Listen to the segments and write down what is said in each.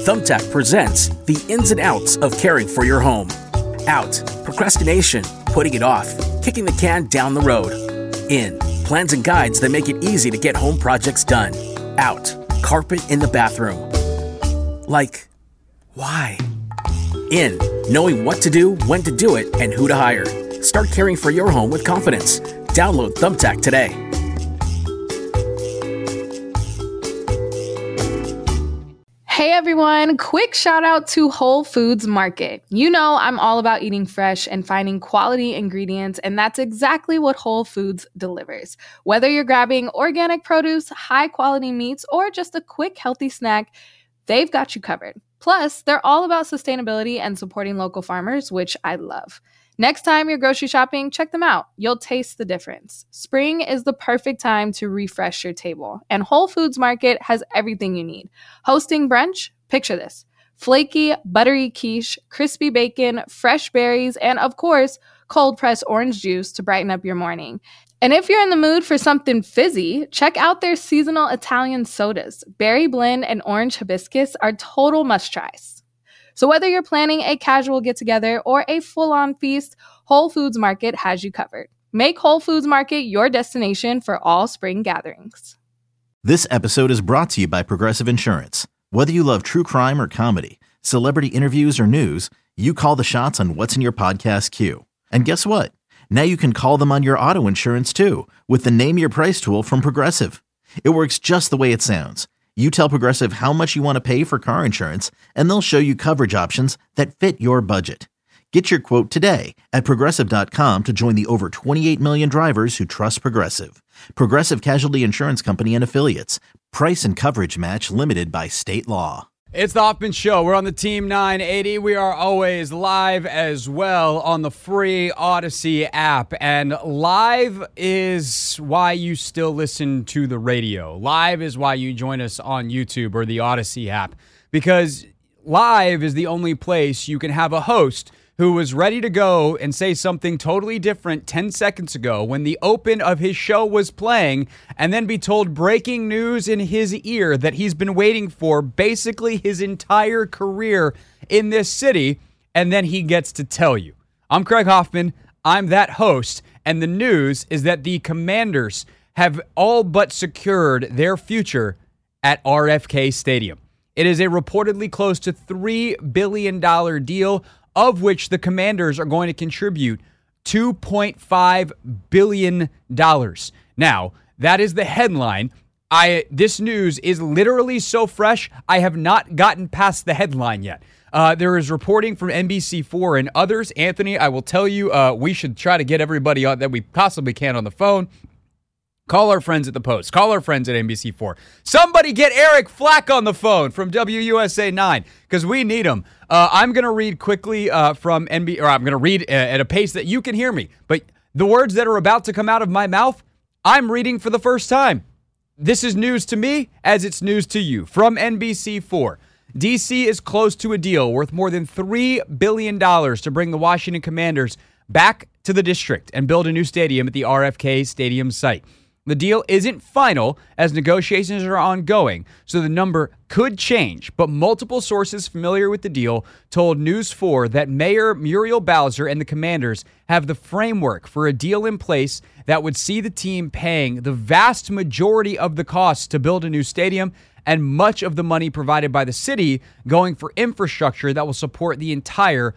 Thumbtack presents the ins and outs of caring for your home. Out, procrastination, putting it off, kicking the can down the road. In, plans and guides that make it easy to get home projects done. Out, carpet in the bathroom. Like, why? In, knowing what to do, when to do it, and who to hire. Start caring for your home with confidence. Download Thumbtack today. Hey everyone, quick shout out to Whole Foods Market. You know I'm all about eating fresh and finding quality ingredients, and that's exactly what Whole Foods delivers. Whether you're grabbing organic produce, high quality meats, or just a quick healthy snack, they've got you covered. Plus, they're all about sustainability and supporting local farmers, which I love. Next time you're grocery shopping, check them out. You'll taste the difference. Spring is the perfect time to refresh your table, and Whole Foods Market has everything you need. Hosting brunch? Picture this. Flaky, buttery quiche, crispy bacon, fresh berries, and of course, cold-pressed orange juice to brighten up your morning. And if you're in the mood for something fizzy, check out their seasonal Italian sodas. Berry blend and orange hibiscus are total must-tries. So whether you're planning a casual get-together or a full-on feast, Whole Foods Market has you covered. Make Whole Foods Market your destination for all spring gatherings. This episode is brought to you by Progressive Insurance. Whether you love true crime or comedy, celebrity interviews or news, you call the shots on what's in your podcast queue. And guess what? Now you can call them on your auto insurance too with the Name Your Price tool from Progressive. It works just the way it sounds. You tell Progressive how much you want to pay for car insurance, and they'll show you coverage options that fit your budget. Get your quote today at Progressive.com to join the over 28 million drivers who trust Progressive. Progressive Casualty Insurance Company and Affiliates. Price and coverage match limited by state law. It's the Hoffman Show. We're on the Team 980. We are always live as well on the free Odyssey app. And live is why you still listen to the radio. Live is why you join us on YouTube or the Odyssey app. Because live is the only place you can have a host who was ready to go and say something totally different 10 seconds ago when the open of his show was playing, and then be told breaking news in his ear that he's been waiting for basically his entire career in this city, and then he gets to tell you. I'm Craig Hoffman. I'm that host, and the news is that the Commanders have all but secured their future at RFK Stadium. It is a reportedly close to $3 billion deal, of which the Commanders are going to contribute $2.5 billion. Now, that is the headline. This news is literally so fresh, I have not gotten past the headline yet. There is reporting from NBC4 and others. Anthony, I will tell you, we should try to get everybody on that we possibly can on the phone. Call our friends at the Post. Call our friends at NBC4. Somebody get Eric Flack on the phone from WUSA 9 because we need him. I'm going to read quickly from I'm going to read at a pace that you can hear me. But the words that are about to come out of my mouth, I'm reading for the first time. This is news to me as it's news to you. From NBC4, DC is close to a deal worth more than $3 billion to bring the Washington Commanders back to the district and build a new stadium at the RFK Stadium site. The deal isn't final as negotiations are ongoing, so the number could change, but multiple sources familiar with the deal told News 4 that Mayor Muriel Bowser and the Commanders have the framework for a deal in place that would see the team paying the vast majority of the costs to build a new stadium and much of the money provided by the city going for infrastructure that will support the entire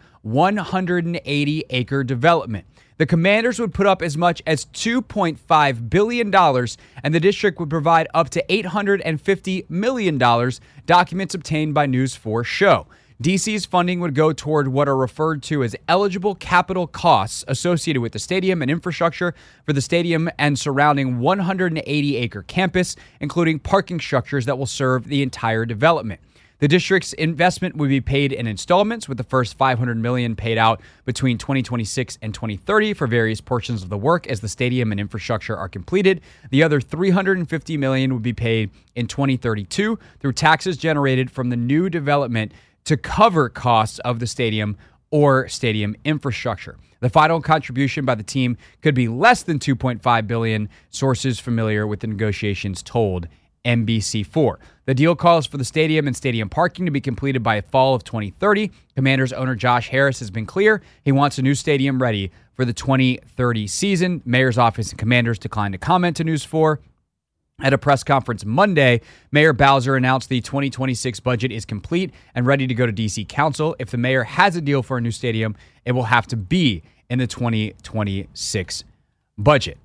180-acre development. The Commanders would put up as much as $2.5 billion, and the district would provide up to $850 million, documents obtained by News 4 show. DC's funding would go toward what are referred to as eligible capital costs associated with the stadium and infrastructure for the stadium and surrounding 180-acre campus, including parking structures that will serve the entire development. The district's investment would be paid in installments, with the first $500 million paid out between 2026 and 2030 for various portions of the work as the stadium and infrastructure are completed. The other $350 million would be paid in 2032 through taxes generated from the new development to cover costs of the stadium or stadium infrastructure. The final contribution by the team could be less than $2.5 billion, sources familiar with the negotiations told NBC4. The deal calls for the stadium and stadium parking to be completed by fall of 2030. Commanders owner Josh Harris has been clear he wants a new stadium ready for the 2030 season. Mayor's office and Commanders declined to comment to News 4. At a press conference Monday, Mayor Bowser announced the 2026 budget is complete and ready to go to DC Council. If the mayor has a deal for a new stadium, it will have to be in the 2026 budget.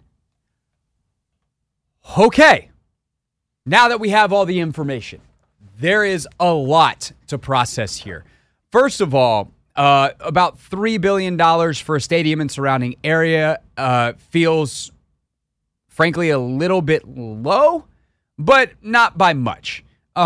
Okay, now that we have all the information, there is a lot to process here. First of all, about $3 billion for a stadium and surrounding area feels frankly a little bit low, but not by much.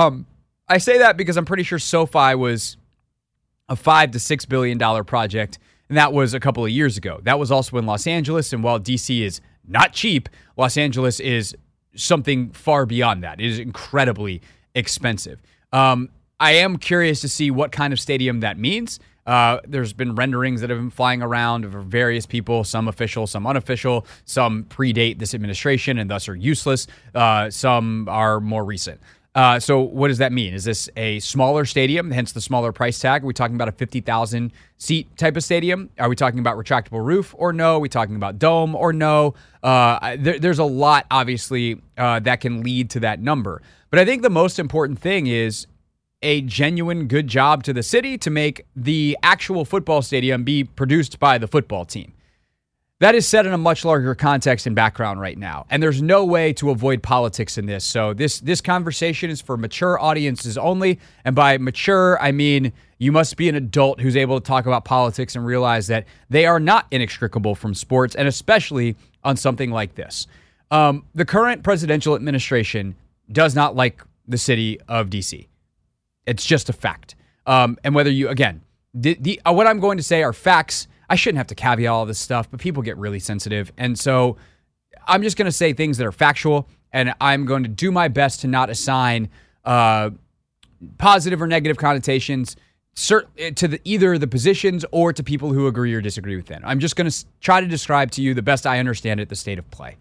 I say that because I'm pretty sure SoFi was a $5 to $6 billion project, and that was a couple of years ago. That was also in Los Angeles, and while DC is not cheap, Los Angeles is something far beyond that. It is incredibly expensive. I am curious to see what kind of stadium that means. There's been renderings that have been flying around of various people, some official, some unofficial. Some predate this administration and thus are useless. Some are more recent. So what does that mean? Is this a smaller stadium, hence the smaller price tag? Are we talking about a 50,000 seat type of stadium? Are we talking about retractable roof or no? Are we talking about dome or no? There's a lot, obviously, that can lead to that number. But I think the most important thing is a genuine good job to the city to make the actual football stadium be produced by the football team. That is set in a much larger context and background right now, and there's no way to avoid politics in this. So this conversation is for mature audiences only, and by mature, I mean you must be an adult who's able to talk about politics and realize that they are not inextricable from sports, and especially on something like this. The current presidential administration does not like the city of D.C. It's just a fact. And whether you, again, what I'm going to say are facts. I shouldn't have to caveat all this stuff, but people get really sensitive. And so I'm just going to say things that are factual, and I'm going to do my best to not assign positive or negative connotations to either the positions or to people who agree or disagree with them. I'm just going to try to describe to you the best I understand it, the state of play.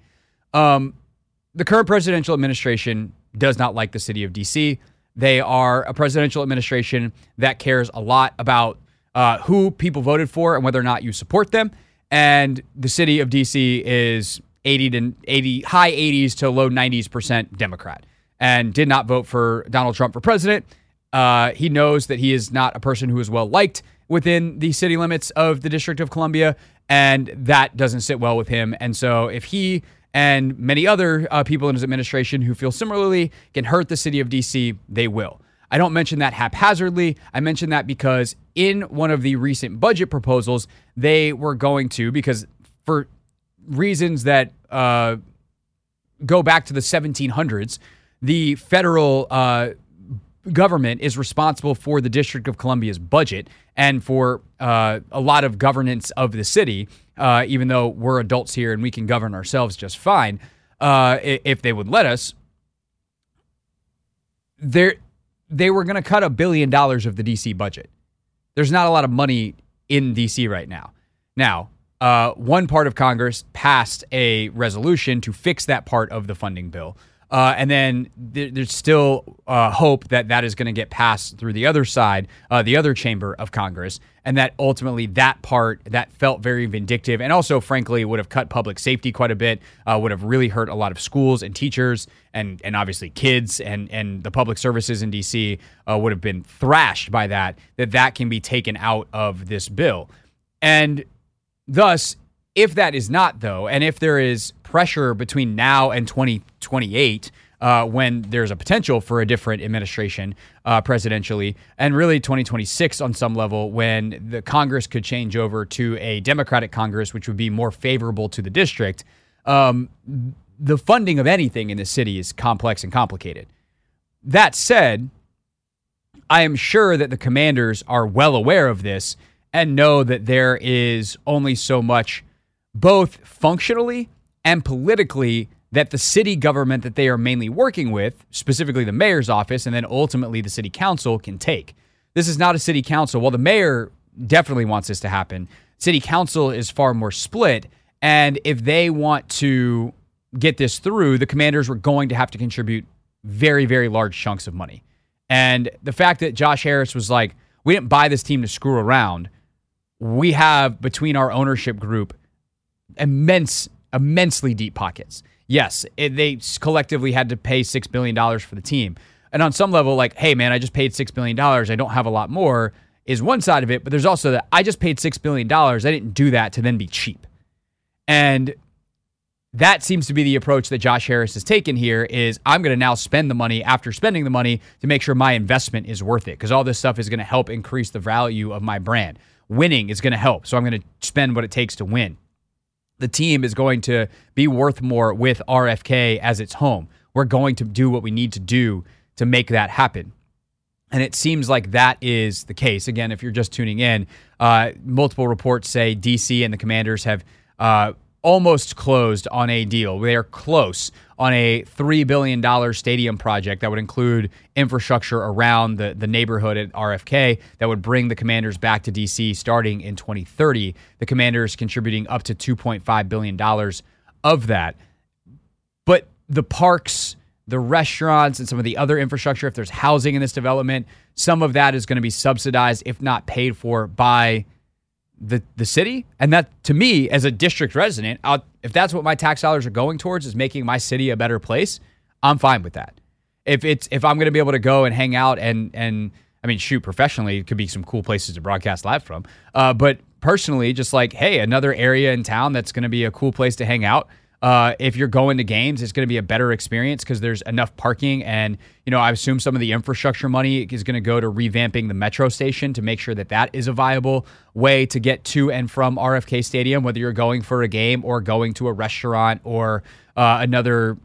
The current presidential administration does not like the city of D.C. They are a presidential administration that cares a lot about who people voted for and whether or not you support them. And the city of D.C. is high 80s to low 90s% Democrat and did not vote for Donald Trump for president. He knows that he is not a person who is well liked within the city limits of the District of Columbia, and that doesn't sit well with him. And so if he and many other people in his administration who feel similarly can hurt the city of D.C., they will. I don't mention that haphazardly. I mention that because in one of the recent budget proposals, they were going to, because for reasons that go back to the 1700s, the federal government is responsible for the District of Columbia's budget and for a lot of governance of the city, even though we're adults here and we can govern ourselves just fine, if they would let us. They were going to cut $1 billion of the D.C. budget. There's not a lot of money in D.C. right now. Now, one part of Congress passed a resolution to fix that part of the funding bill. And then there's still hope that that is going to get passed through the other side, the other chamber of Congress, and that ultimately that part that felt very vindictive and also, frankly, would have cut public safety quite a bit, would have really hurt a lot of schools and teachers and obviously kids and the public services in D.C. Would have been thrashed by that can be taken out of this bill. And thus, if that is not, though, and if there is pressure between now and 2028, when there's a potential for a different administration presidentially, and really 2026 on some level, when the Congress could change over to a Democratic Congress, which would be more favorable to the district, the funding of anything in the city is complex and complicated. That said, I am sure that the commanders are well aware of this and know that there is only so much, both functionally and politically, that the city government that they are mainly working with, specifically the mayor's office and then ultimately the city council, can take. This is not a city council. While the mayor definitely wants this to happen, city council is far more split. And if they want to get this through, the commanders were going to have to contribute very, very large chunks of money. And the fact that Josh Harris was like, we didn't buy this team to screw around. We have, between our ownership group, immensely deep pockets. Yes, they collectively had to pay $6 billion for the team. And on some level, like, hey, man, I just paid $6 billion. I don't have a lot more is one side of it. But there's also that I just paid $6 billion. I didn't do that to then be cheap. And that seems to be the approach that Josh Harris has taken here is I'm going to now spend the money after spending the money to make sure my investment is worth it because all this stuff is going to help increase the value of my brand. Winning is going to help, so I'm going to spend what it takes to win. The team is going to be worth more with RFK as its home. We're going to do what we need to do to make that happen. And it seems like that is the case. Again, if you're just tuning in, multiple reports say DC and the Commanders have almost closed on a deal. They are close on a $3 billion stadium project that would include infrastructure around the neighborhood at RFK that would bring the Commanders back to D.C. starting in 2030. The Commanders contributing up to $2.5 billion of that. But the parks, the restaurants, and some of the other infrastructure, if there's housing in this development, some of that is going to be subsidized, if not paid for, by the city. And that, to me, as a district resident, if that's what my tax dollars are going towards, is making my city a better place, I'm fine with that. If I'm going to be able to go and hang out and I mean, shoot, professionally, it could be some cool places to broadcast live from. But personally, just like, hey, another area in town that's going to be a cool place to hang out. If you're going to games, it's going to be a better experience because there's enough parking. And, I assume some of the infrastructure money is going to go to revamping the metro station to make sure that that is a viable way to get to and from RFK Stadium, whether you're going for a game or going to a restaurant or another,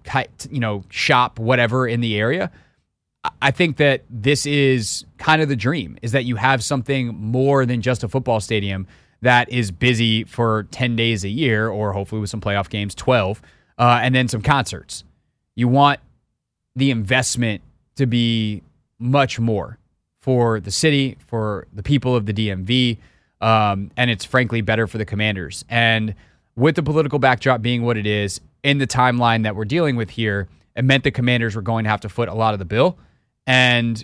shop, whatever in the area. I think that this is kind of the dream, is that you have something more than just a football stadium that is busy for 10 days a year, or hopefully with some playoff games, 12, and then some concerts. You want the investment to be much more for the city, for the people of the DMV, and it's frankly better for the Commanders. And with the political backdrop being what it is, in the timeline that we're dealing with here, it meant the Commanders were going to have to foot a lot of the bill. And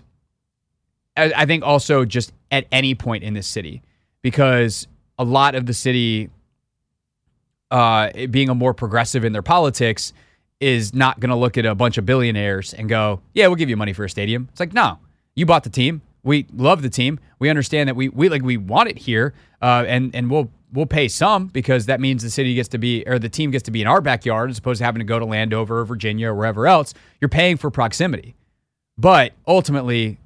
I think also just at any point in this city, because a lot of the city being a more progressive in their politics is not going to look at a bunch of billionaires and go, yeah, we'll give you money for a stadium. It's like, no, you bought the team. We love the team. We understand that we want it here, and we'll pay some because that means the city gets to be, or the team gets to be in our backyard as opposed to having to go to Landover or Virginia or wherever else. You're paying for proximity. But ultimately,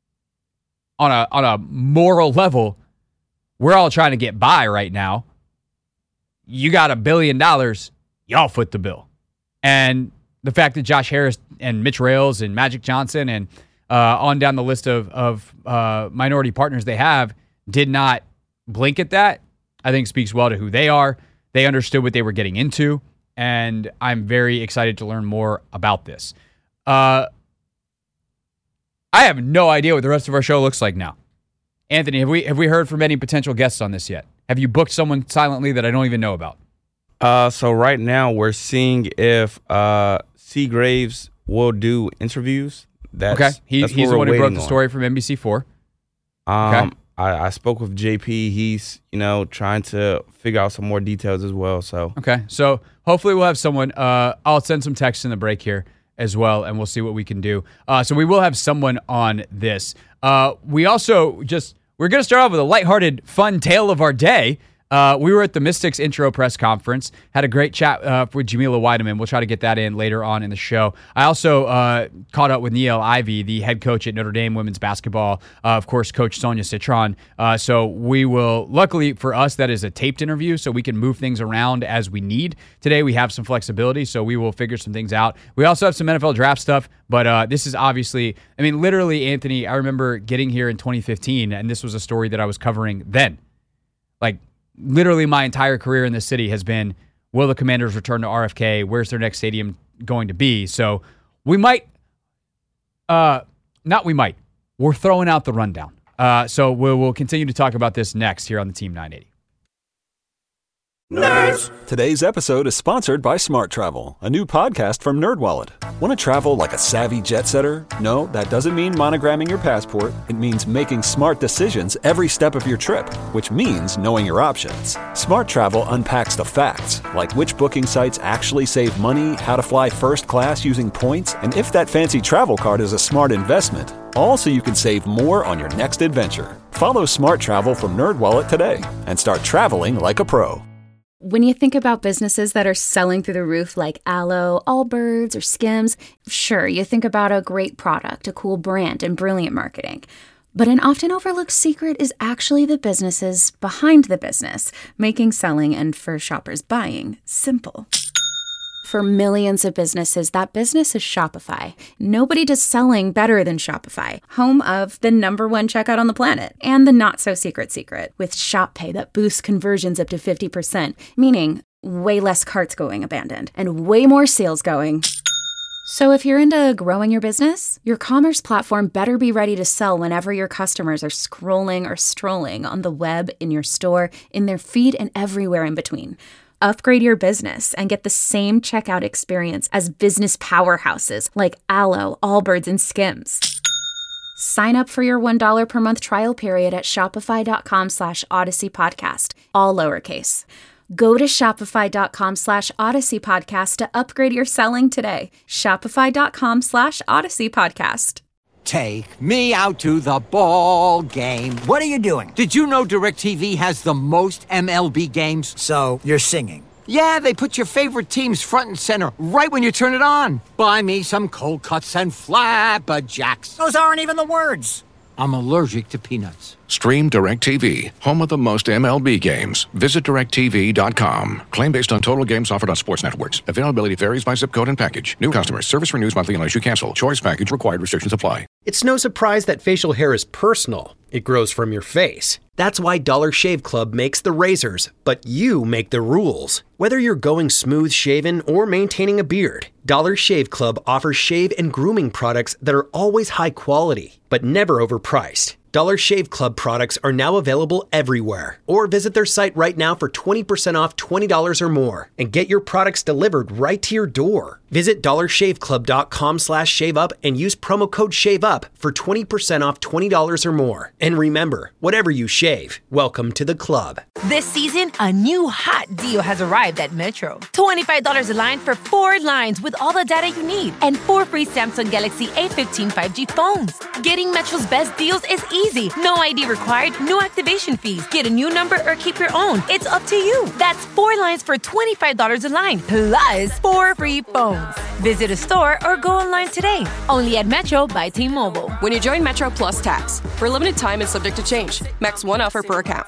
on a moral level, we're all trying to get by right now. You got $1 billion, y'all foot the bill. And the fact that Josh Harris and Mitch Rales and Magic Johnson and on down the list of minority partners they have did not blink at that, I think speaks well to who they are. They understood what they were getting into, and I'm very excited to learn more about this. I have no idea what the rest of our show looks like now. Anthony, have we heard from any potential guests on this yet? Have you booked someone silently that I don't even know about? So right now we're seeing if C. Graves will do interviews. Okay, he's the one who broke the story from NBC4. Okay. I spoke with JP. He's trying to figure out some more details as well. So okay, so hopefully we'll have someone. I'll send some text in the break here as well, and we'll see what we can do. So we will have someone on this. We also we're going to start off with a lighthearted, fun tale of our day. We were at the Mystics intro press conference, had a great chat with Jamila Weideman. We'll try to get that in later on in the show. I also caught up with Niele Ivey, the head coach at Notre Dame women's basketball, of course, Coach Sonia Citron. So we will, luckily for us, that is a taped interview, so we can move things around as we need. Today we have some flexibility, so we will figure some things out. We also have some NFL draft stuff, but this is obviously, literally, Anthony, I remember getting here in 2015, and this was a story that I was covering then. Literally my entire career in this city has been, will the Commanders return to RFK? Where's their next stadium going to be? So we're throwing out the rundown. So we'll continue to talk about this next here on the Team 980. Nerds! Today's episode is sponsored by Smart Travel, a new podcast from NerdWallet. Want to travel like a savvy jet setter? No, that doesn't mean monogramming your passport. It means making smart decisions every step of your trip, which means knowing your options. Smart Travel unpacks the facts, like which booking sites actually save money, how to fly first class using points, and if that fancy travel card is a smart investment. All so you can save more on your next adventure. Follow Smart Travel from NerdWallet today and start traveling like a pro. When you think about businesses that are selling through the roof like Aloe, Allbirds, or Skims, sure, you think about a great product, a cool brand, and brilliant marketing. But an often overlooked secret is actually the businesses behind the business, making selling and for shoppers buying simple. For millions of businesses, that business is Shopify. Nobody does selling better than Shopify, home of the #1 checkout on the planet and the not-so-secret secret with Shop Pay that boosts conversions up to 50%, meaning way less carts going abandoned and way more sales going. So if you're into growing your business, your commerce platform better be ready to sell whenever your customers are scrolling or strolling on the web, in your store, in their feed, and everywhere in between. Upgrade your business and get the same checkout experience as business powerhouses like Aloe, Allbirds, and Skims. Sign up for your $1 per month trial period at shopify.com/Odyssey Podcast, all lowercase. Go to shopify.com/Odyssey Podcast to upgrade your selling today. Shopify.com/Odyssey Podcast. Take me out to the ball game. What are you doing? Did you know DirecTV has the most MLB games? So, you're singing. Yeah, they put your favorite teams front and center right when you turn it on. Buy me some cold cuts and flapjacks. Those aren't even the words. I'm allergic to peanuts. Stream DirecTV, home of the most MLB games. Visit DirecTV.com. Claim based on total games offered on sports networks. Availability varies by zip code and package. New customers. Service renews monthly unless you cancel. Choice package required. Restrictions apply. It's no surprise that facial hair is personal. It grows from your face. That's why Dollar Shave Club makes the razors, but you make the rules. Whether you're going smooth shaven or maintaining a beard, Dollar Shave Club offers shave and grooming products that are always high quality, but never overpriced. Dollar Shave Club products are now available everywhere. Or visit their site right now for 20% off $20 or more and get your products delivered right to your door. Visit dollarshaveclub.com/shaveup and use promo code SHAVEUP for 20% off $20 or more. And remember, whatever you shave, welcome to the club. This season, a new hot deal has arrived at Metro. $25 a line for 4 lines with all the data you need and 4 free Samsung Galaxy A15 5G phones. Getting Metro's best deals is easy. No ID required, no activation fees. Get a new number or keep your own. It's up to you. That's 4 lines for $25 a line, plus 4 free phones. Visit a store or go online today. Only at Metro by T-Mobile. When you join Metro Plus Tax. For a limited time and subject to change. Max 1 offer per account.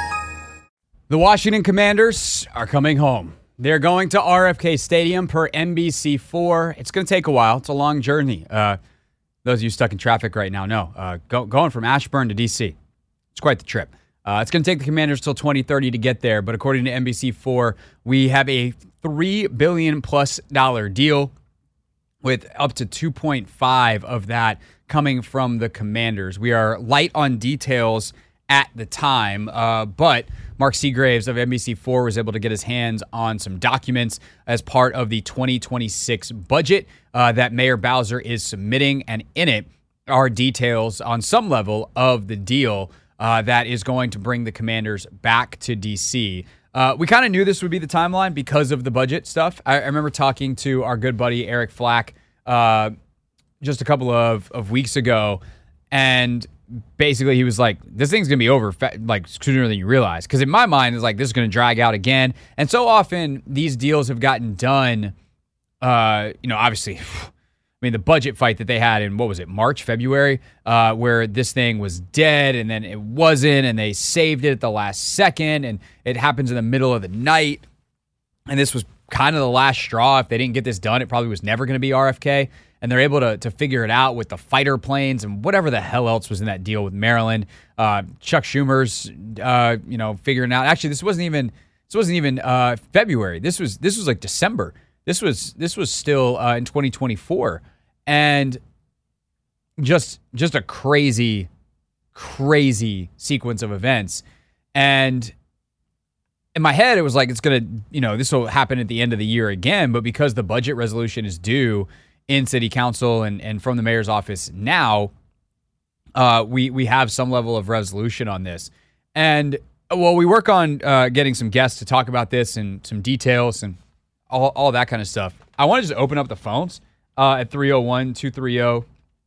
The Washington Commanders are coming home. They're going to RFK Stadium per NBC4. It's going to take a while. It's a long journey. Those of you stuck in traffic right now know. Going from Ashburn to D.C. It's quite the trip. It's going to take the Commanders till 2030 to get there, but according to NBC4, we have a $3 billion plus deal with up to 2.5 of that coming from the Commanders. We are light on details at the time, but Mark Seagraves of NBC4 was able to get his hands on some documents as part of the 2026 budget that Mayor Bowser is submitting, and in it are details on some level of the deal that is going to bring the Commanders back to D.C. We kind of knew this would be the timeline because of the budget stuff. I remember talking to our good buddy Eric Flack just a couple of weeks ago, and basically he was like, this thing's going to be over like sooner than you realize. Because in my mind, it's like, this is going to drag out again. And so often these deals have gotten done, obviously, I mean, the budget fight that they had in, what was it, March, February, where this thing was dead and then it wasn't, and they saved it at the last second, and it happens in the middle of the night. And this was kind of the last straw. If they didn't get this done, it probably was never going to be RFK. And they're able to figure it out with the fighter planes and whatever the hell else was in that deal with Maryland. Chuck Schumer's, figuring out. Actually, this wasn't even February. This was like December. This was still in 2024, and just a crazy sequence of events. And in my head, it was like it's going to, this will happen at the end of the year again. But because the budget resolution is due in city council and from the mayor's office now, we have some level of resolution on this. And while we work on getting some guests to talk about this and some details and all that kind of stuff, I want to just open up the phones at 301-230-0980.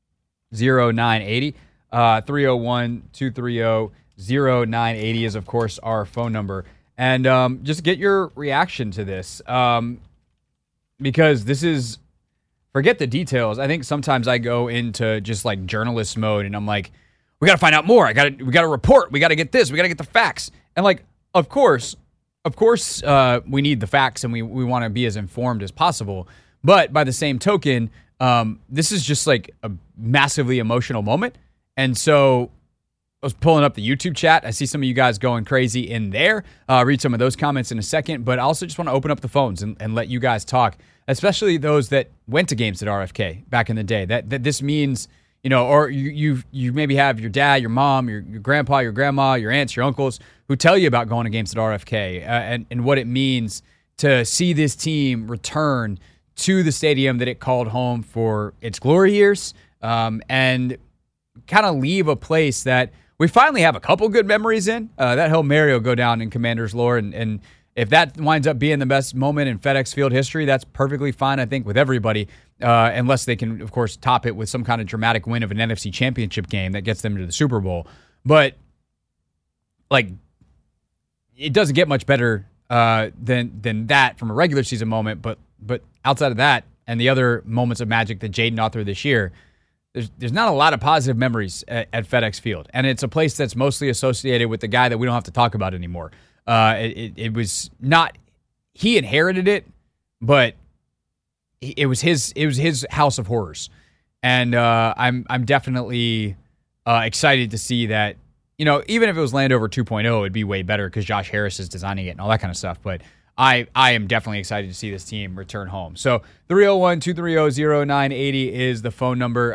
301-230-0980 is, of course, our phone number. And just get your reaction to this. Because this is, forget the details. I think sometimes I go into just like journalist mode and I'm like, we got to find out more. We got to report. We got to get this. We got to get the facts. And like, of course, we need the facts and we want to be as informed as possible. But by the same token, this is just like a massively emotional moment. And so I was pulling up the YouTube chat. I see some of you guys going crazy in there. Read some of those comments in a second. But I also just want to open up the phones and let you guys talk, especially those that went to games at RFK back in the day. That this means, or you maybe have your dad, your mom, your grandpa, your grandma, your aunts, your uncles who tell you about going to games at RFK and what it means to see this team return to the stadium that it called home for its glory years, and kind of leave a place that we finally have a couple good memories in. That Hail Mary will go down in Commander's lore, and if that winds up being the best moment in FedEx Field history, that's perfectly fine, I think, with everybody, unless they can, of course, top it with some kind of dramatic win of an NFC Championship game that gets them to the Super Bowl. But, like, it doesn't get much better than that from a regular season moment, but outside of that and the other moments of magic that Jaden authored this year, there's not a lot of positive memories at FedEx Field. And it's a place that's mostly associated with the guy that we don't have to talk about anymore. It was not, he inherited it, but it was his house of horrors. And I'm definitely excited to see that, even if it was Landover 2.0, it'd be way better because Josh Harris is designing it and all that kind of stuff. But I am definitely excited to see this team return home. So 301-230-0980 is the phone number.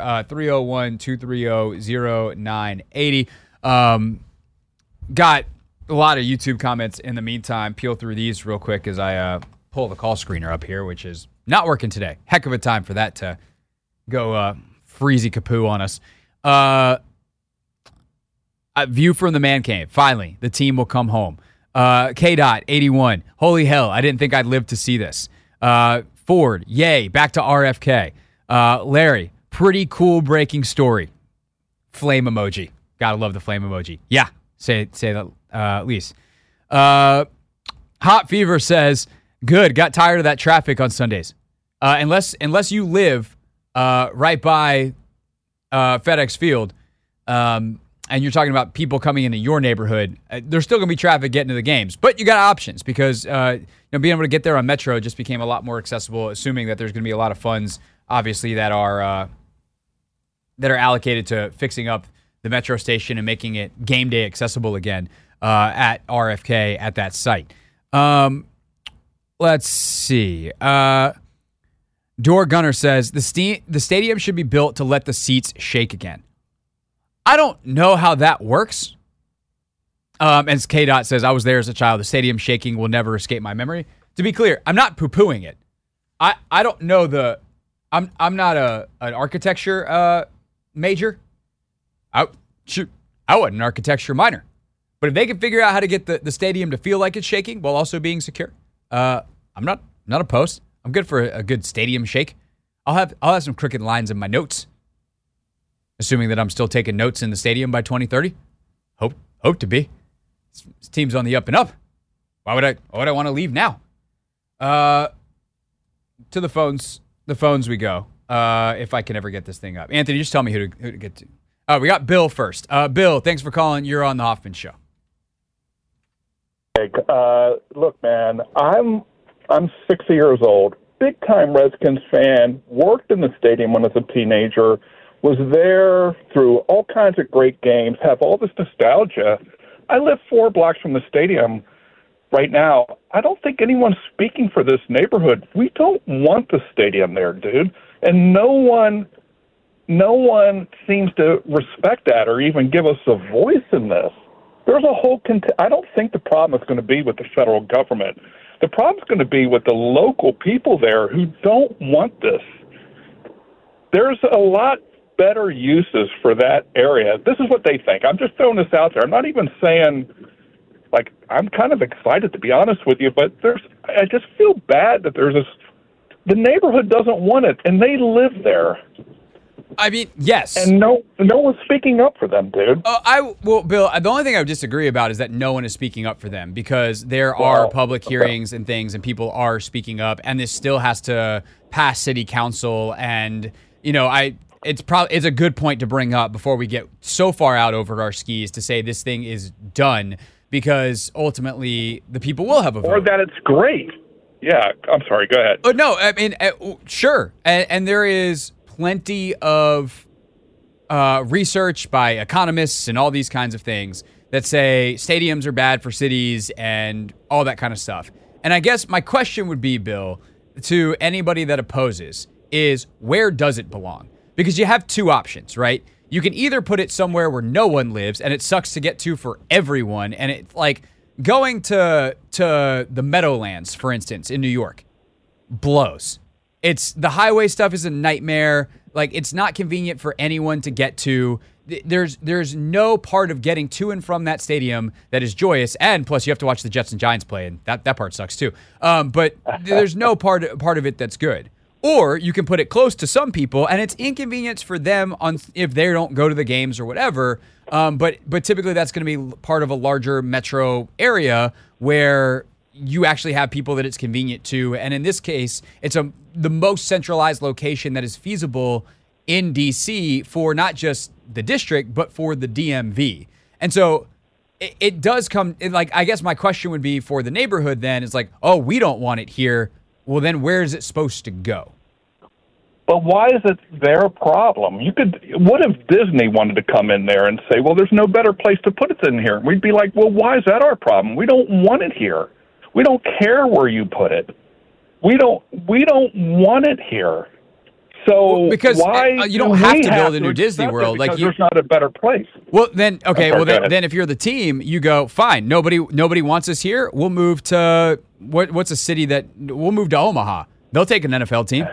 301-230-0980. Got a lot of YouTube comments in the meantime. Peel through these real quick as I pull the call screener up here, which is not working today. Heck of a time for that to go freezy kapoo on us. A view from the man cave. Finally, the team will come home. K.81. Holy hell, I didn't think I'd live to see this. Ford, yay, back to RFK. Larry, pretty cool breaking story. Flame emoji. Gotta love the flame emoji. Yeah, say that, Lise. Hot Fever says, good, got tired of that traffic on Sundays. Unless you live right by FedEx Field, and you're talking about people coming into your neighborhood, there's still going to be traffic getting to the games. But you got options because being able to get there on Metro just became a lot more accessible, assuming that there's going to be a lot of funds, obviously, that are allocated to fixing up the Metro station and making it game day accessible again at RFK at that site. Let's see. Door Gunner says, the stadium should be built to let the seats shake again. I don't know how that works. And K. says, I was there as a child. The stadium shaking will never escape my memory. To be clear, I'm not poo-pooing it. I don't know I'm not an architecture major. I wasn't an architecture minor. But if they can figure out how to get the stadium to feel like it's shaking while also being secure, I'm not opposed. I'm good for a good stadium shake. I'll have some crooked lines in my notes. Assuming that I'm still taking notes in the stadium by 2030. Hope to be. This team's on the up and up. Why would I want to leave now? To the phones we go. If I can ever get this thing up. Anthony, just tell me who to get to. We got Bill first. Bill, thanks for calling. You're on the Hoffman Show. Look, man, I'm 60 years old. Big-time Redskins fan. Worked in the stadium when I was a teenager. Was there through all kinds of great games, have all this nostalgia. I live 4 blocks from the stadium right now. I don't think anyone's speaking for this neighborhood. We don't want the stadium there, dude. And no one seems to respect that or even give us a voice in this. there's a whole. I don't think the problem is going to be with the federal government. The problem is going to be with the local people there who don't want this. There's a lot better uses for that area. This is what they think. I'm just throwing this out there. I'm not even saying, like, I'm kind of excited, to be honest with you, but I just feel bad that the neighborhood doesn't want it, and they live there. I mean, yes. And no one's speaking up for them, dude. Well, Bill, the only thing I would disagree about is that no one is speaking up for them, because there are public hearings and things, and people are speaking up, and this still has to pass city council. And, it's a good point to bring up before we get so far out over our skis to say this thing is done, because ultimately the people will have a vote. Or that it's great. Yeah, I'm sorry. Go ahead. No, I mean, sure. And there is plenty of research by economists and all these kinds of things that say stadiums are bad for cities and all that kind of stuff. And I guess my question would be, Bill, to anybody that opposes, is where does it belong? Because you have two options, right? You can either put it somewhere where no one lives and it sucks to get to for everyone. And it's like going to the Meadowlands, for instance, in New York, blows. The highway stuff is a nightmare. Like, it's not convenient for anyone to get to. There's no part of getting to and from that stadium that is joyous. And plus, you have to watch the Jets and Giants play, and that part sucks too. But there's no part of it that's good. Or you can put it close to some people, and it's inconvenience for them if they don't go to the games or whatever. But typically that's going to be part of a larger metro area where you actually have people that it's convenient to. And in this case, it's the most centralized location that is feasible in D.C. for not just the district, but for the DMV. And so it does come, I guess my question would be for the neighborhood then is like, oh, we don't want it here. Well, then where is it supposed to go? But why is it their problem? What if Disney wanted to come in there and say, well, there's no better place to put it than here? We'd be like, well, why is that our problem? We don't want it here. We don't care where you put it. We don't want it here. So because why you don't have to build a new Disney World? Because there's not a better place. Well, then then if you're the team, you go, fine. Nobody wants us here. We'll move to what's a city we'll move to Omaha. They'll take an NFL team.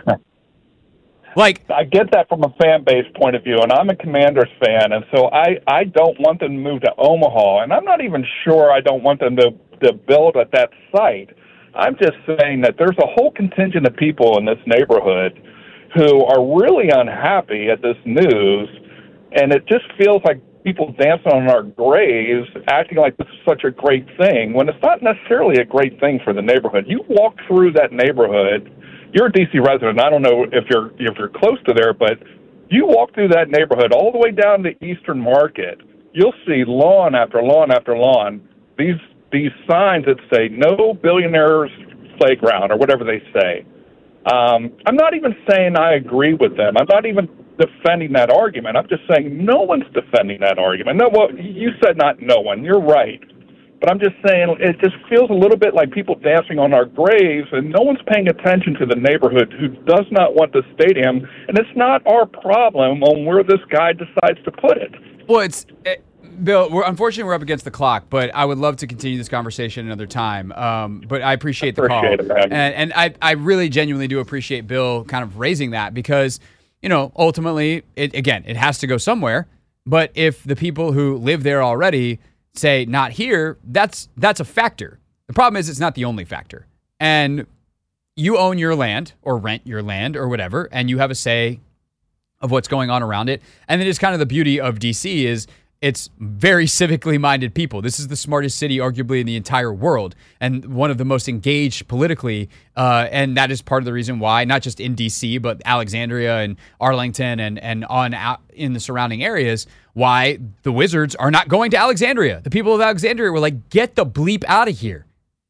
I get that from a fan base point of view, and I'm a Commanders fan, and so I don't want them to move to Omaha, and I'm not even sure I don't want them to build at that site. I'm just saying that there's a whole contingent of people in this neighborhood who are really unhappy at this news, and it just feels like people dancing on our graves, acting like this is such a great thing, when it's not necessarily a great thing for the neighborhood. You walk through that neighborhood, you're a D.C. resident, I don't know if you're close to there, but you walk through that neighborhood all the way down to Eastern Market, you'll see lawn after lawn after lawn, these signs that say, no billionaires playground, or whatever they say. I'm not even saying I agree with them. I'm not even defending that argument. I'm just saying no one's defending that argument. No, well, you said not no one. You're right. But I'm just saying it just feels a little bit like people dancing on our graves, and no one's paying attention to the neighborhood who does not want the stadium, and it's not our problem on where this guy decides to put it. Well, Bill, unfortunately, we're up against the clock, but I would love to continue this conversation another time. But I appreciate the call. It, man. And I really genuinely do appreciate Bill kind of raising that because, ultimately, it has to go somewhere. But if the people who live there already say not here, that's a factor. The problem is it's not the only factor. And you own your land or rent your land or whatever, and you have a say of what's going on around it. And it is kind of the beauty of DC is it's very civically minded people. This is the smartest city, arguably, in the entire world, and one of the most engaged politically. And that is part of the reason why, not just in D.C., but Alexandria and Arlington and on out in the surrounding areas, why the Wizards are not going to Alexandria. The people of Alexandria were like, get the bleep out of here.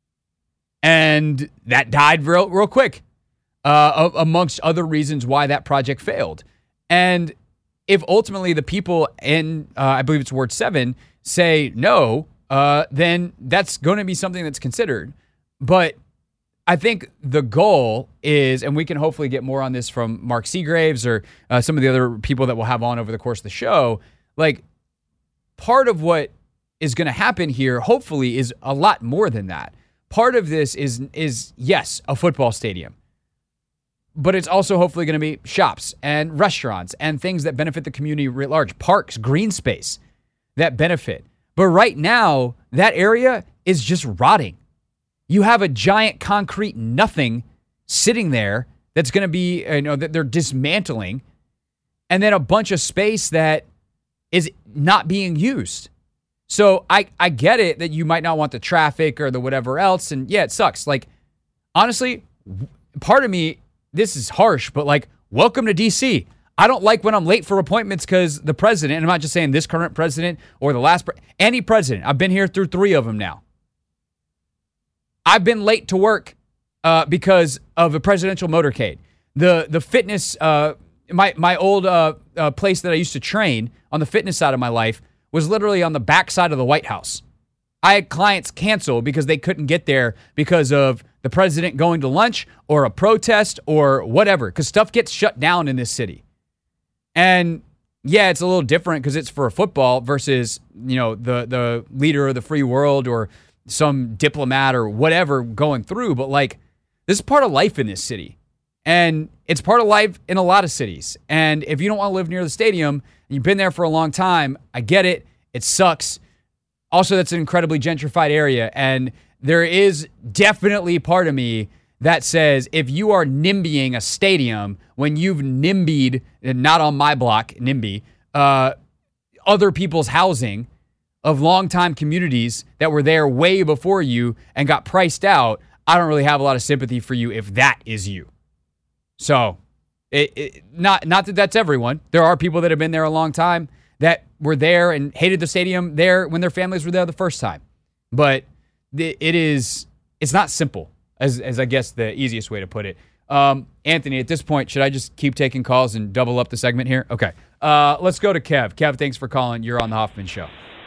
And that died real quick, amongst other reasons why that project failed. And if ultimately the people in, I believe it's Ward 7, say no, then that's going to be something that's considered. But I think the goal is, and we can hopefully get more on this from Mark Seagraves or some of the other people that we'll have on over the course of the show, like part of what is going to happen here, hopefully, is a lot more than that. Part of this is yes, a football stadium. But it's also hopefully going to be shops and restaurants and things that benefit the community writ large. Parks, green space that benefit. But right now, that area is just rotting. You have a giant concrete nothing sitting there that's going to be, that they're dismantling. And then a bunch of space that is not being used. So I get it that you might not want the traffic or the whatever else. And yeah, it sucks. Like, honestly, part of me, this is harsh, but like, welcome to DC. I don't like when I'm late for appointments because the president, and I'm not just saying this current president or the last, any president. I've been here through 3 of them now. I've been late to work because of a presidential motorcade. The fitness, my old place that I used to train on the fitness side of my life was literally on the back side of the White House. I had clients cancel because they couldn't get there because of the president going to lunch or a protest or whatever, because stuff gets shut down in this city. And yeah, it's a little different because it's for football versus, the leader of the free world or some diplomat or whatever going through. But like, this is part of life in this city. And it's part of life in a lot of cities. And if you don't want to live near the stadium, and you've been there for a long time, I get it. It sucks. Also, that's an incredibly gentrified area. And there is definitely part of me that says if you are NIMBYing a stadium when you've NIMBY'd, not on my block, NIMBY, other people's housing of longtime communities that were there way before you and got priced out, I don't really have a lot of sympathy for you if that is you. So, not that that's everyone. There are people that have been there a long time that were there and hated the stadium there when their families were there the first time. But it's not simple, as I guess the easiest way to put it. Anthony, at this point, should I just keep taking calls and double up the segment here? Okay. Let's go to Kev. Kev, thanks for calling. You're on the Hoffman Show.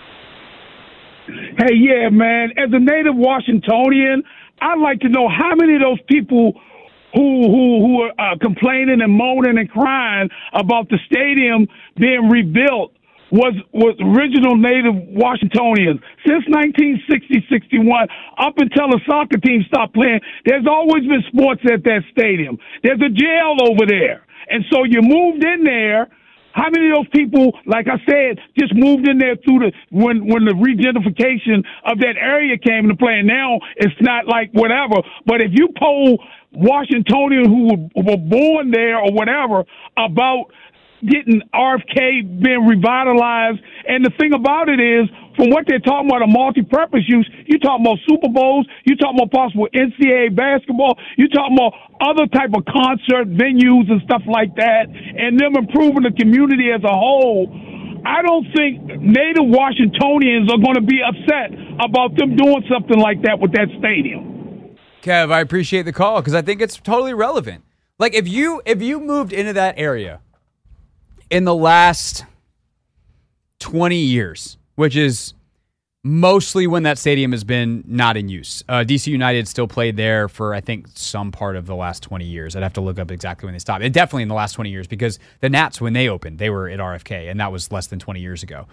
Hey, yeah, man. As a native Washingtonian, I'd like to know how many of those people who are complaining and moaning and crying about the stadium being rebuilt was original native Washingtonians. Since 1960-61, up until the soccer team stopped playing, there's always been sports at that stadium. There's a jail over there. And so you moved in there. How many of those people, like I said, just moved in there through when the regentrification of that area came into play? And now it's not like whatever. But if you poll Washingtonians who were born there or whatever about getting RFK being revitalized, and the thing about it is, from what they're talking about a multi-purpose use, you're talking about Super Bowls, you're talking about possible NCAA basketball, you're talking about other type of concert venues and stuff like that, and them improving the community as a whole. I don't think native Washingtonians are going to be upset about them doing something like that with that stadium. Kev, I appreciate the call because I think it's totally relevant. Like if you moved into that area in the last 20 years, which is mostly when that stadium has been not in use. DC United still played there for, I think, some part of the last 20 years. I'd have to look up exactly when they stopped. It definitely in the last 20 years because the Nats, when they opened, they were at RFK, and that was less than 20 years ago.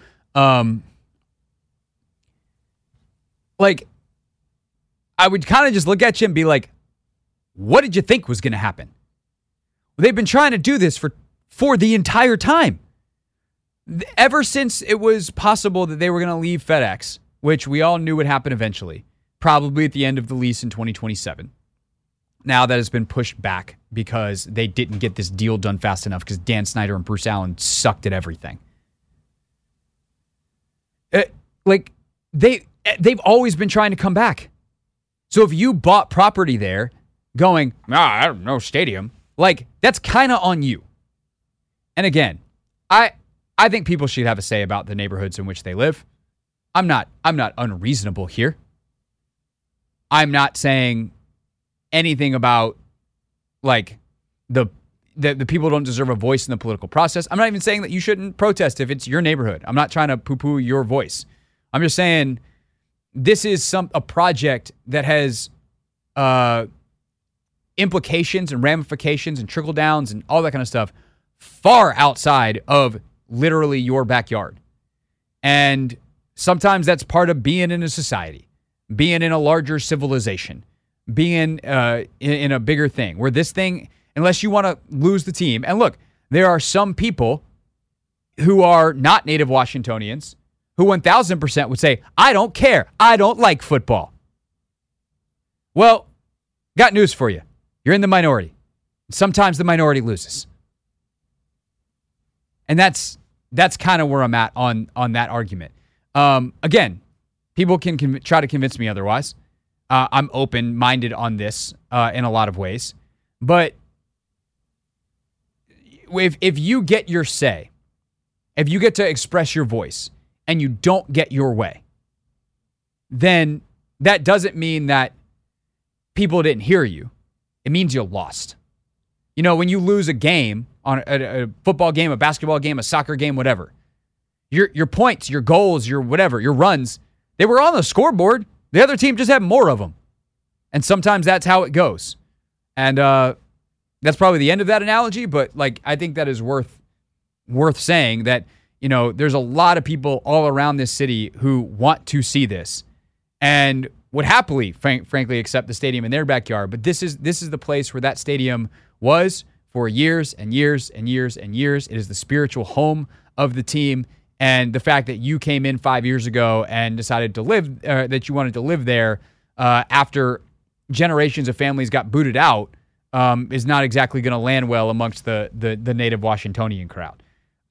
Like, I would kind of just look at you and be like, what did you think was going to happen? Well, they've been trying to do this for the entire time. Ever since it was possible that they were going to leave FedEx, which we all knew would happen eventually, probably at the end of the lease in 2027. Now that has been pushed back because they didn't get this deal done fast enough because Dan Snyder and Bruce Allen sucked at everything. They've always been trying to come back. So if you bought property there going, I don't know, stadium, like that's kind of on you. And again, I think people should have a say about the neighborhoods in which they live. I'm not unreasonable here. I'm not saying anything about like the people don't deserve a voice in the political process. I'm not even saying that you shouldn't protest if it's your neighborhood. I'm not trying to poo-poo your voice. I'm just saying this is a project that has implications and ramifications and trickle downs and all that kind of stuff far outside of literally your backyard. And Sometimes that's part of being in a society, being in a larger civilization, being in a bigger thing where this thing, unless you want to lose the team. And look, there are some people who are not native Washingtonians who 1,000% would say, I don't care. I don't like football. Well, got news for you. You're in the minority. Sometimes the minority loses. And that's kind of where I'm at on that argument. Again, people can try to convince me otherwise. I'm open-minded on this in a lot of ways. But if you get your say, if you get to express your voice and you don't get your way, then that doesn't mean that people didn't hear you. It means you lost. You know, when you lose a game, on a football game, a basketball game, a soccer game, whatever, your points, your goals, your whatever, your runs, they were on the scoreboard. The other team just had more of them. And sometimes that's how it goes. And that's probably the end of that analogy, but like I think that is worth saying that, you know, there's a lot of people all around this city who want to see this and would happily, frankly, accept the stadium in their backyard. But this is the place where that stadium was for years and years and years and years. It is the spiritual home of the team. And the fact that you came in 5 years ago and decided to live, that you wanted to live there after generations of families got booted out is not exactly going to land well amongst the native Washingtonian crowd.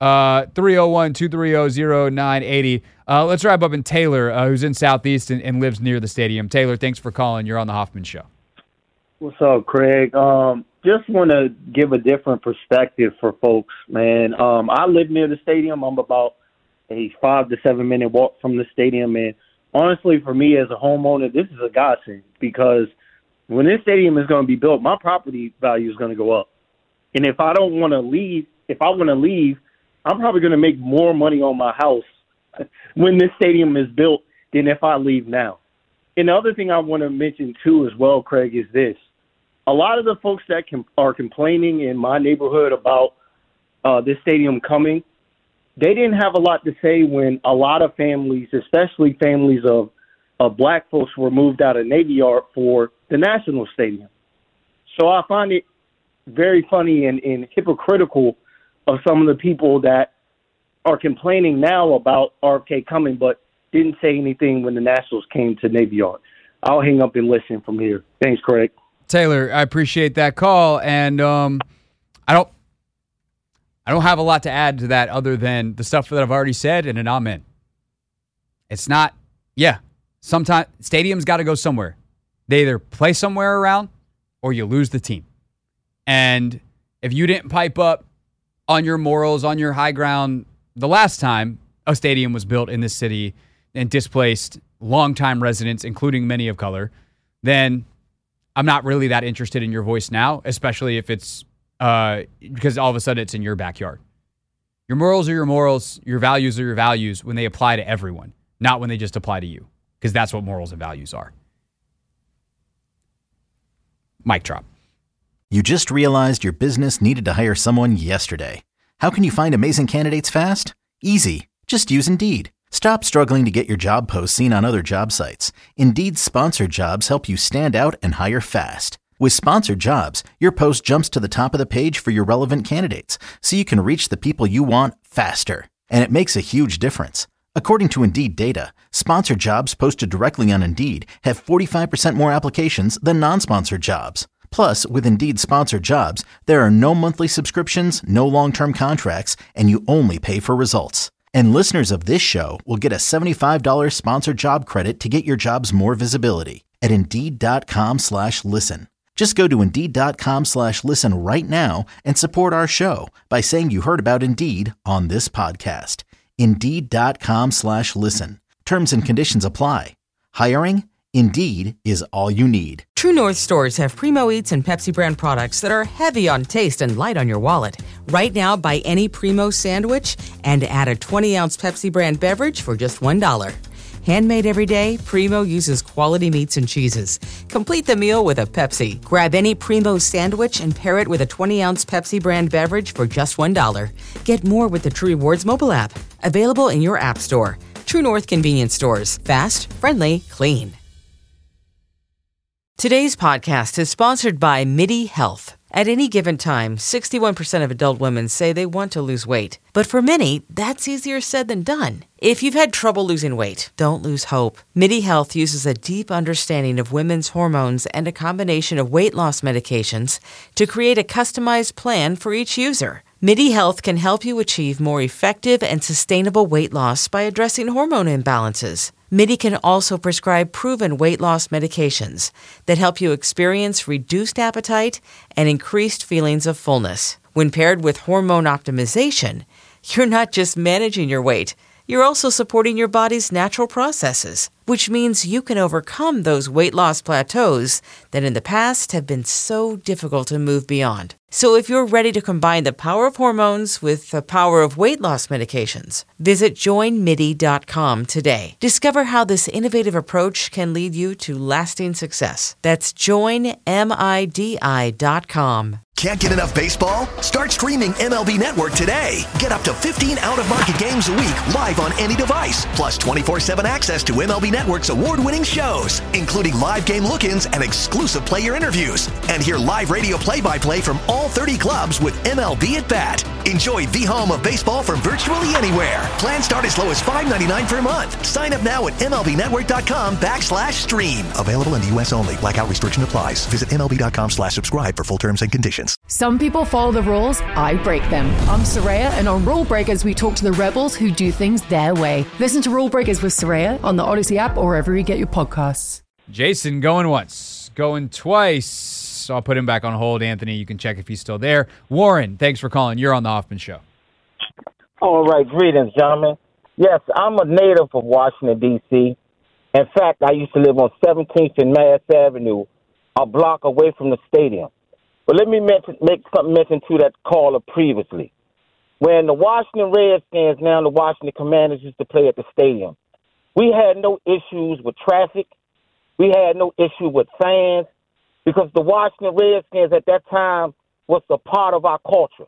301-230-0980. Let's wrap up in Taylor, who's in Southeast and lives near the stadium. Taylor, thanks for calling. You're on the Hoffman Show. What's up, Craig? Just want to give a different perspective for folks, man. I live near the stadium. I'm about a 5 to 7 minute walk from the stadium. And honestly, for me as a homeowner, this is a godsend because when this stadium is going to be built, my property value is going to go up. And if I don't want to leave, I'm probably going to make more money on my house when this stadium is built than if I leave now. And the other thing I want to mention too as well, Craig, is this. A lot of the folks that are complaining in my neighborhood about this stadium coming, they didn't have a lot to say when a lot of families, especially families of black folks, were moved out of Navy Yard for the National Stadium. So I find it very funny and hypocritical of some of the people that are complaining now about RFK coming but didn't say anything when the Nationals came to Navy Yard. I'll hang up and listen from here. Thanks, Craig. Taylor, I appreciate that call, and I don't have a lot to add to that other than the stuff that I've already said, and an amen. It's not, sometimes stadiums got to go somewhere. They either play somewhere around or you lose the team. And if you didn't pipe up on your morals, on your high ground, the last time a stadium was built in this city and displaced longtime residents, including many of color, then I'm not really that interested in your voice now, especially if it's because all of a sudden it's in your backyard. Your morals are your morals. Your values are your values when they apply to everyone, not when they just apply to you, because that's what morals and values are. Mic drop. You just realized your business needed to hire someone yesterday. How can you find amazing candidates fast? Easy. Just use Indeed. Stop struggling to get your job posts seen on other job sites. Indeed's sponsored jobs help you stand out and hire fast. With sponsored jobs, your post jumps to the top of the page for your relevant candidates, so you can reach the people you want faster. And it makes a huge difference. According to Indeed data, sponsored jobs posted directly on Indeed have 45% more applications than non-sponsored jobs. Plus, with Indeed sponsored jobs, there are no monthly subscriptions, no long-term contracts, and you only pay for results. And listeners of this show will get a $75 sponsored job credit to get your jobs more visibility at Indeed.com/listen. Just go to Indeed.com/listen right now and support our show by saying you heard about Indeed on this podcast. Indeed.com/listen. Terms and conditions apply. Hiring? Indeed is all you need. True North stores have Primo Eats and Pepsi brand products that are heavy on taste and light on your wallet. Right now, buy any Primo sandwich and add a 20-ounce Pepsi brand beverage for just $1. Handmade every day, Primo uses quality meats and cheeses. Complete the meal with a Pepsi. Grab any Primo sandwich and pair it with a 20-ounce Pepsi brand beverage for just $1. Get more with the True Rewards mobile app. Available in your app store. True North Convenience Stores. Fast, friendly, clean. Today's podcast is sponsored by MIDI Health. At any given time, 61% of adult women say they want to lose weight. But for many, that's easier said than done. If you've had trouble losing weight, don't lose hope. MIDI Health uses a deep understanding of women's hormones and a combination of weight loss medications to create a customized plan for each user. MIDI Health can help you achieve more effective and sustainable weight loss by addressing hormone imbalances. MIDI can also prescribe proven weight loss medications that help you experience reduced appetite and increased feelings of fullness. When paired with hormone optimization, you're not just managing your weight, you're also supporting your body's natural processes, which means you can overcome those weight loss plateaus that in the past have been so difficult to move beyond. So if you're ready to combine the power of hormones with the power of weight loss medications, visit joinmidi.com today. Discover how this innovative approach can lead you to lasting success. That's joinmidi.com. Can't get enough baseball? Start streaming MLB Network today. Get up to 15 out-of-market games a week live on any device. Plus 24/7 access to MLB Network's award-winning shows, including live game look-ins and exclusive player interviews. And hear live radio play-by-play from all 30 clubs with MLB at Bat. Enjoy the home of baseball from virtually anywhere. Plans start as low as $5.99 per month. Sign up now at MLBnetwork.com/stream. Available in the U.S. only. Blackout restriction applies. Visit MLB.com/subscribe for full terms and conditions. Some people follow the rules, I break them. I'm Soraya, and on Rule Breakers, we talk to the rebels who do things their way. Listen to Rule Breakers with Soraya on the Odyssey app or wherever you get your podcasts. Jason going once, going twice. So I'll put him back on hold. Anthony, you can check if he's still there. Warren, thanks for calling. You're on the Hoffman Show. All right, greetings, gentlemen. Yes, I'm a native of Washington, D.C. In fact, I used to live on 17th and Mass Avenue, a block away from the stadium. But let me make something mention to that caller previously. When the Washington Redskins, now the Washington Commanders, used to play at the stadium, we had no issues with traffic. We had no issue with fans because the Washington Redskins at that time was a part of our culture.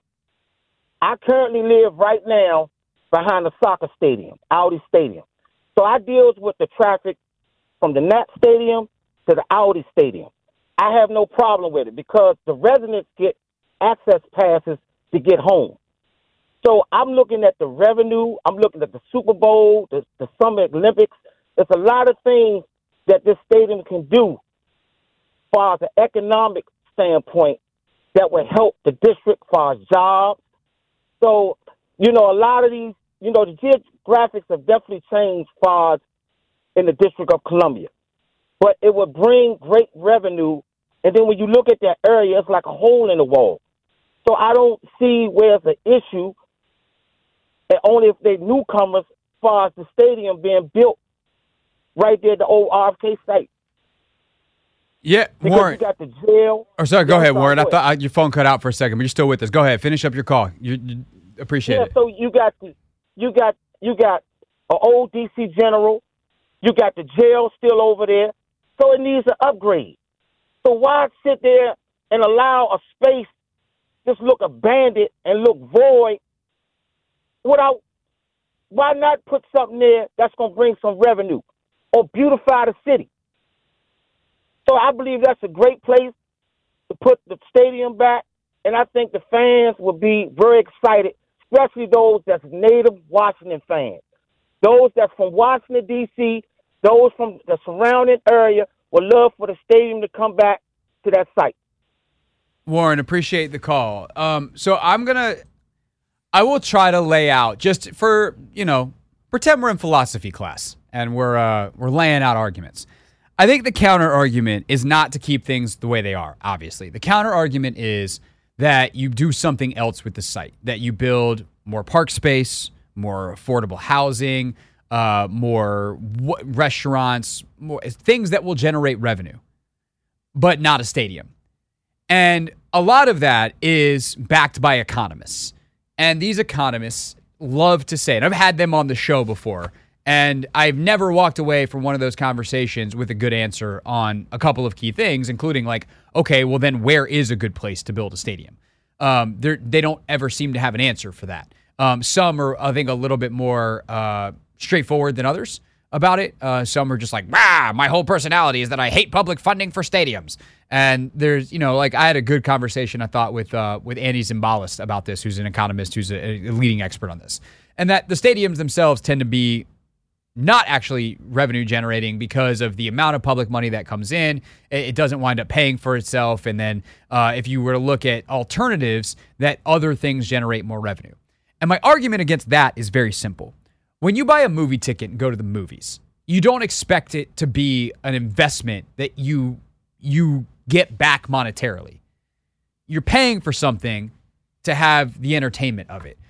I currently live right now behind the soccer stadium, Audi Stadium. So I deal with the traffic from the Nat Stadium to the Audi Stadium. I have no problem with it because the residents get access passes to get home. So I'm looking at the revenue. I'm looking at the Super Bowl, the Summer Olympics. There's a lot of things that this stadium can do as far as an economic standpoint that will help the district for jobs. So, a lot of these, the geographics have definitely changed as far as in the District of Columbia. But it would bring great revenue. And then when you look at that area, it's like a hole in the wall. So I don't see where it's an issue, and only if they're newcomers as far as the stadium being built right there at the old RFK site. Yeah, because Warren. You got the jail. Or sorry, go ahead, Warren. I thought your phone cut out for a second, but you're still with us. Go ahead, finish up your call. You appreciate it. So you got an old DC general. You got the jail still over there. So it needs an upgrade. So why sit there and allow a space just look abandoned and look void why not put something there that's going to bring some revenue or beautify the city? So I believe that's a great place to put the stadium back, and I think the fans will be very excited, especially those that's native Washington fans. Those that's from Washington, D.C., those from the surrounding area would love for the stadium to come back to that site. Warren, appreciate the call. So I will try to lay out just for, pretend we're in philosophy class and we're laying out arguments. I think the counter argument is not to keep things the way they are, obviously. The counter argument is that you do something else with the site, that you build more park space, more affordable housing, more restaurants, more things that will generate revenue, but not a stadium. And a lot of that is backed by economists. And these economists love to say, and I've had them on the show before, and I've never walked away from one of those conversations with a good answer on a couple of key things, including like, okay, well then where is a good place to build a stadium? They don't ever seem to have an answer for that. Some are, I think, a little bit more straightforward than others about it. Some are just like, my whole personality is that I hate public funding for stadiums. And there's, I had a good conversation, I thought, with Andy Zimbalist about this, who's an economist, who's a leading expert on this. And that the stadiums themselves tend to be not actually revenue generating because of the amount of public money that comes in. It doesn't wind up paying for itself. And then if you were to look at alternatives, that other things generate more revenue. And my argument against that is very simple. When you buy a movie ticket and go to the movies, you don't expect it to be an investment that you get back monetarily. You're paying for something to have the entertainment of it.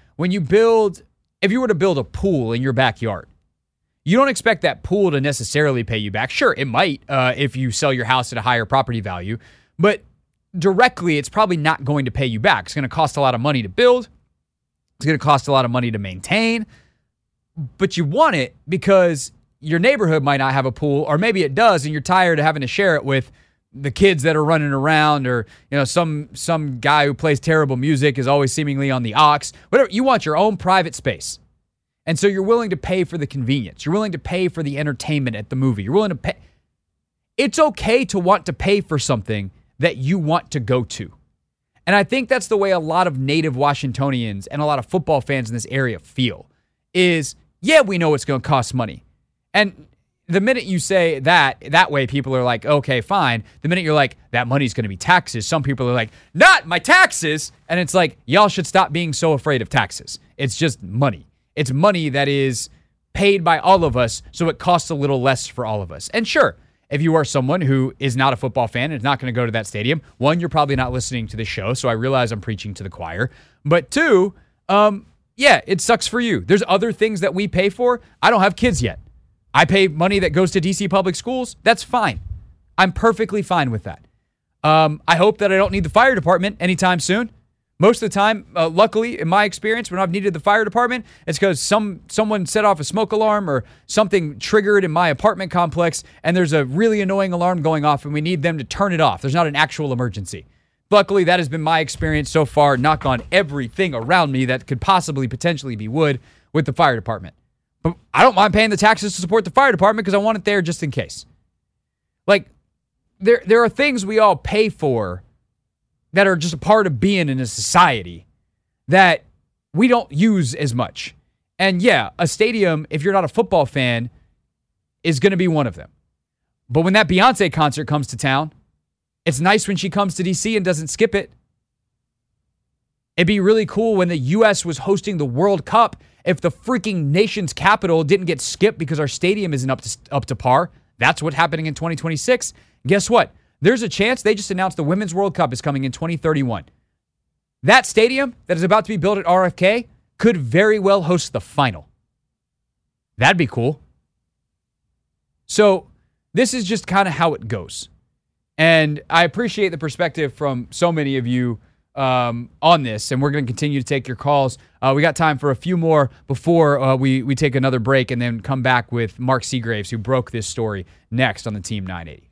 If you were to build a pool in your backyard, you don't expect that pool to necessarily pay you back. Sure, it might if you sell your house at a higher property value, but directly, it's probably not going to pay you back. It's going to cost a lot of money to build. It's going to cost a lot of money to maintain, but you want it because your neighborhood might not have a pool, or maybe it does, and you're tired of having to share it with the kids that are running around, or some guy who plays terrible music is always seemingly on the aux. Whatever, you want your own private space. And so you're willing to pay for the convenience. You're willing to pay for the entertainment at the movie. You're willing to pay. It's okay to want to pay for something that you want to go to. And I think that's the way a lot of native Washingtonians and a lot of football fans in this area feel is, yeah, we know it's going to cost money. And the minute you say that way, people are like, okay, fine. The minute you're like, that money's going to be taxes, some people are like, not my taxes. And it's like, y'all should stop being so afraid of taxes. It's just money. It's money that is paid by all of us, so it costs a little less for all of us. And sure, if you are someone who is not a football fan and is not going to go to that stadium, one, you're probably not listening to the show, so I realize I'm preaching to the choir. But two, it sucks for you. There's other things that we pay for. I don't have kids yet. I pay money that goes to DC public schools. That's fine. I'm perfectly fine with that. I hope that I don't need the fire department anytime soon. Most of the time, luckily, in my experience, when I've needed the fire department, it's because someone set off a smoke alarm or something triggered in my apartment complex, and there's a really annoying alarm going off, and we need them to turn it off. There's not an actual emergency. Luckily, that has been my experience so far, knock on everything around me that could possibly potentially be wood with the fire department. But I don't mind paying the taxes to support the fire department because I want it there just in case. Like, there are things we all pay for that are just a part of being in a society that we don't use as much. And yeah, a stadium, if you're not a football fan, is going to be one of them. But when that Beyonce concert comes to town, it's nice when she comes to DC and doesn't skip it. It'd be really cool when the U.S. was hosting the World Cup if the freaking nation's capital didn't get skipped because our stadium isn't up to par. That's what's happening in 2026. Guess what? There's a chance they just announced the Women's World Cup is coming in 2031. That stadium that is about to be built at RFK could very well host the final. That'd be cool. So this is just kind of how it goes. And I appreciate the perspective from so many of you on this, and we're going to continue to take your calls. We got time for a few more before we take another break and then come back with Mark Seagraves, who broke this story next on the Team 980.